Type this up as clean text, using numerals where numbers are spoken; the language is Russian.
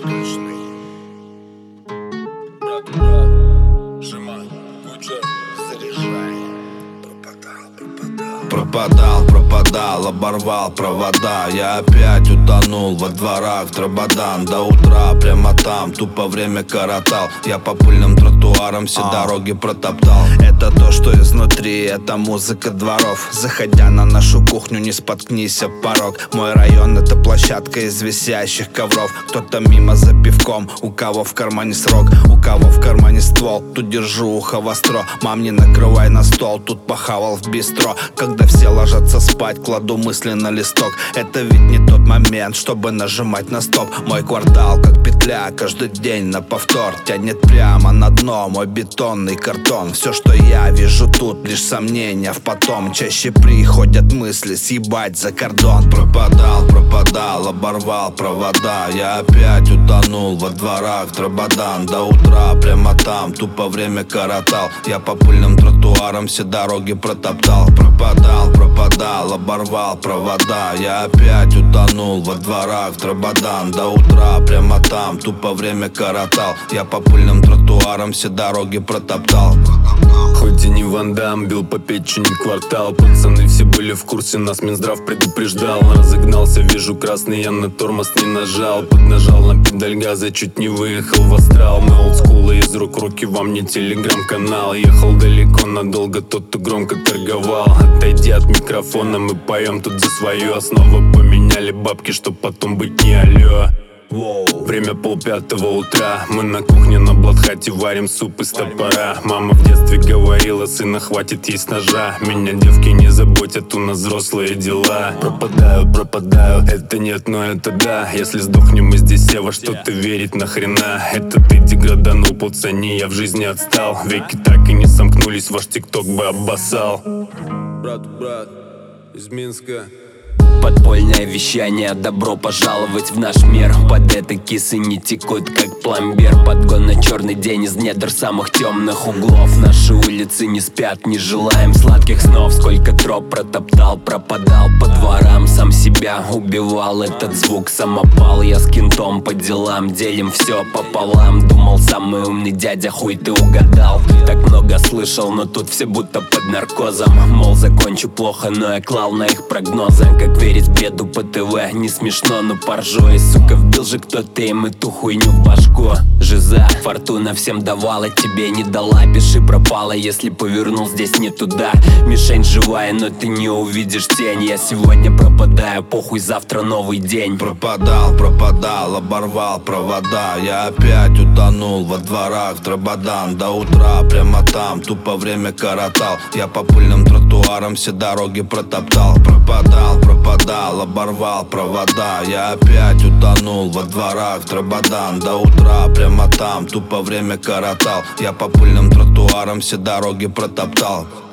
штучный. Брат, сжимай, куча, заряжай. Пропадал, оборвал провода. Я опять утонул во дворах Драбадан. До утра прямо там тупо время коротал. Я по пыльным тротуарам все дороги протоптал. Это то, что изнутри, это музыка дворов. Заходя на нашу кухню, не споткнись об порог. Мой район — это площадка из висящих ковров. Кто-то мимо за пивком, у кого в кармане срок, у кого в кармане ствол. Тут держу ухо востро, мам, не накрывай на стол. Тут похавал в бистро. Когда все ложатся спать, кладу мысли на листок. Это ведь не тот момент, чтобы нажимать на стоп. Мой квартал как петля, каждый день на повтор. Тянет прямо на дно мой бетонный картон. Все, что я вижу тут, лишь сомнения в потом. Чаще приходят мысли съебать за кордон. Пропадал, оборвал провода. Я опять утонул во дворах Драбадан. До утра прямо там тупо время коротал. Я по пыльным тротуарам все дороги протоптал. Пропадал, оборвал провода. Я опять утонул во дворах Драбадан. До утра прямо там тупо время коротал. Я по пыльным тротуарам все дороги протоптал. Хоть и не Ван Дам, бил по печени квартал. Пацаны все были в курсе, нас Минздрав предупреждал. Разогнался, вижу красный, я на тормоз не нажал. Поднажал на педаль газа, чуть не выехал в астрал. Мы олдскулы, из рук руки, вам не телеграм-канал. Ехал далеко, надолго, тот, кто громко торговал. Отойди от микрофона, мы поем тут за свое. Снова поменяли бабки, чтоб потом быть не алло. Время 4:30 утра. Мы на кухне на Бладхате варим суп из топора. Мама в детстве говорила, сына хватит есть ножа. Меня девки не заботят, у нас взрослые дела. Пропадаю, это нет, но это да. Если сдохнем мы здесь, я во что-то верить нахрена. Это ты деграданул по цене, я в жизни отстал. Веки так и не сомкнулись, ваш тикток бы обоссал. Брат, из Минска. Подпольное вещание, добро пожаловать в наш мир. Под это кисы не текут, как пломбир. Подгон на черный день из недр самых темных углов. Наши улицы не спят, не желаем сладких снов. Сколько троп протоптал, пропадал по дворам. Сам себя убивал, этот звук самопал. Я с кентом по делам, делим все пополам. Думал, самый умный дядя, хуй ты угадал. Так много слышал, но тут все будто под наркозом. Мол, закончу плохо, но я клал на их прогнозы. Как верить бреду по ТВ, не смешно, но поржу. И, сука, вбил же кто-то им эту хуйню в башку. Жиза, фортуна всем давала, тебе не дала. Пиши пропала, если повернул здесь не туда. Мишень живая, но ты не увидишь тень. Я сегодня пропадаю, похуй, завтра новый день. Пропадал, оборвал провода. Я опять утонул во дворах Драбадан. До утра прямо там тупо время коротал. Я по пыльным тротуарам все дороги протоптал. Пропадал, оборвал провода. Я опять утонул во дворах Драбадан. До утра прямо там тупо время коротал. Я по пыльным тротуарам все дороги протоптал.